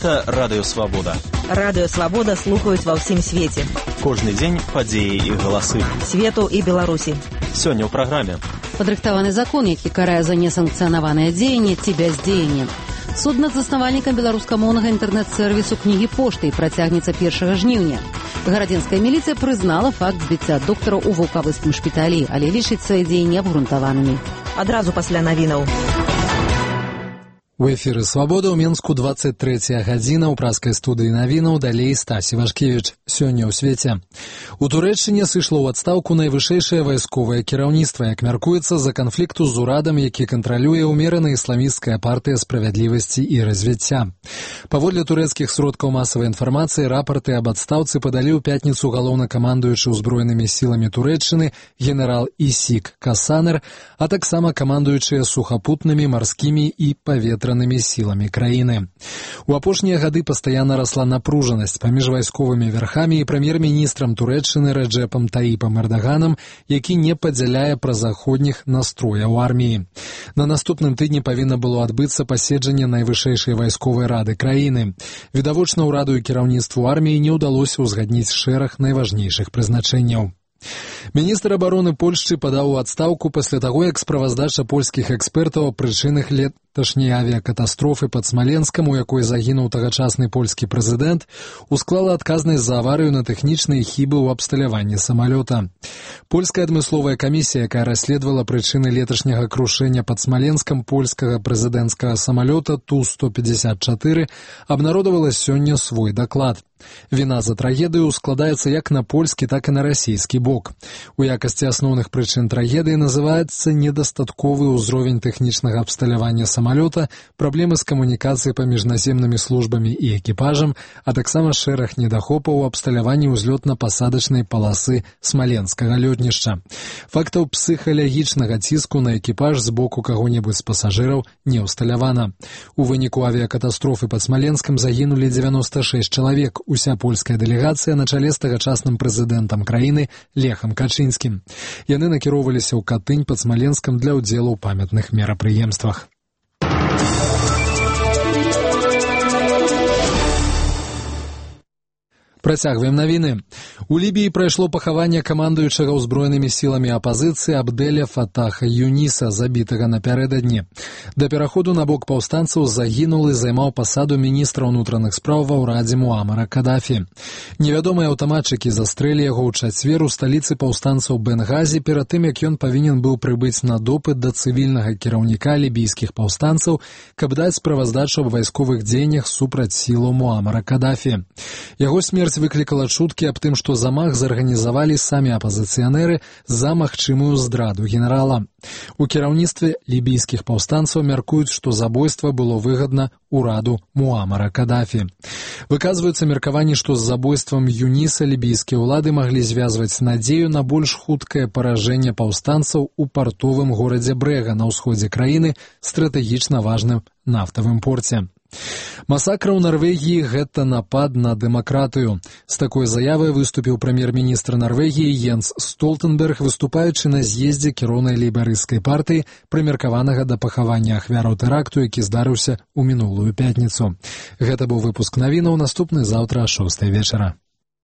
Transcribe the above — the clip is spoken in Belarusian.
Гэта Радыё Свабода. Радыё Свабода слухаюць ва ўсім свеце. Кожны дзень падзеі і галасы. Свету і Беларусі. Сёння ў праграме. Падрыхтаваны закон, які карае за несанкцыянаванае дзеянне ці бяздзеянне. Суд над заснавальнікам беларускамоўнага інтэрнэт-сэрвісу кнігі пошты працягнецца 1 жніўня. Гарадзенская міліцыя прызнала факт збіцця доктара ў вулкавыскім шпіталі, але лічыць свае дзеянні абгрунтаванымі. Адразу пасля навінаў. У эфіры «Свабода» ў Менску 23 гадзіна. У праскай студыі навінаў далей Стасі Вашкевіч. Сёння ў свеце. У Турэччыне сышло ў адстаўку найвышэйшае вайсковае кіраўніцтва, як мяркуецца, з-за канфлікту з урадам, які кантралюе ўмерана ісламісцкая партыя справядлівасці і развіцця. Паводле турэцкіх сродкаў масавай інфармацыі, рапарты аб адстаўцы падалі ў пятніцу галоўнакамандуючы ўзброенымі сіламі Турэччыны генерал Исик Касанер, а таксама камандуючыя сухапутнымі, марскімі і паветранымі сіламі краіны. У апошнія гады пастаянна расла напружанасць паміж вайсковымі вярхамі і прэм'ер-міністрам Турэччыны Рэджэпам Таіпам Эрдаганам, які не падзяляе празаходніх настрояў арміі. На наступным тыдні павінна было адбыцца паседжанне найвышэйшай вайсковай рады краіны. Відавочна, ўраду і кіраўніцтву арміі не ўдалося ўзгадніць шэраг найважнейшых прызначэнняў. Міністр абароны Польшчы падаў у адстаўку пасля таго, як справаздача польскіх экспертаў аб прычынах леташняй авіякатастрофы пад Смаленскам, у якой загінуў тагачасны польскі прэзідэнт, усклала адказнасць за аварыю на тэхнічныя хібы ў абсталяванні самалёта. Польская адмысловая камісія, якая расследавала прычыны леташняга крушэння пад Смаленскам польскага прэзідэнцкага самалёта Ту-154, абнародавала сёння свой даклад. Віна за трагедыю складаецца як на польскі, так і на расійскі бок. У якасці асноўных прычын трагедыі называецца недастатковы ўзровень тэхнічнага абсталявання самалёта, праблемы з камунікацыяй паміж наземнымі службамі і экіпажам, а таксама шэраг недахопаў у абсталяванні ўзлётна-пасадачнай паласы смаленскага лётнішча. Фактаў псіхалагічнага ціску на экіпаж з боку каго-небудзь з пасажыраў не ўсталявана. У выніку авіякатастрофы пад Смаленскам загінулі 96 чалавек. Уся польская дэлегацыя на чале з тагачасным прэзідэнтам краіны Лехам Качынскім. Яны накіроўваліся ў Катынь пад Смаленскам для ўдзелу ў памятных мерапрыемствах. Працягваем навіны. У Лібіі прайшло пахаванне камандуючага ўзброенымі сіламі апазіцыі Абдэля Фатаха Юніса, забітага напярэдадні. Да пераходу на бок паўстанцаў загінуў і займаў пасаду міністра ўнутраных спраў ва ўрадзе Муамара Кадафі. Невядомыя аўтаматчыкі застрэлі яго ў чацвер у сталіцы паўстанцаў Бенгазі перад тым, як ён павінен быў прыбыць на допыт да цывільнага кіраўніка лібійскіх паўстанцаў, каб даць справаздачу аб вайсковых дзеяннях супраць сілаў Муамара Кадафі. Яго смерць выклікала чуткі аб тым, што замах зарганізавалі самі апазіцыянеры за магчымую здраду генерала. У кіраўніцтве лібійскіх паўстанцаў мяркуюць, што забойства было выгадна ўраду Муамара Кадафі. Выказваюцца меркаванні, што з забойствам Юніса лібійскія ўлады маглі звязваць надзею на больш хуткае паражэнне паўстанцаў у партовым горадзе Брэга на ўсходзе краіны, стратэгічна важным нафтавым порце. Масакра ў Нарвегіі – гэта напад на дэмакратыю. З такой заявай выступіў прэм'ер-міністр Нарвегіі Йенс Столтенберг, выступаючы на з'ездзе кіроўнай лейбарысцкай партыі, прымеркаванага да пахавання ахвяраў тэракту, які здарыўся ў мінулую пятніцу. Гэта быў выпуск навінаў, наступны заўтра о 6 вечара.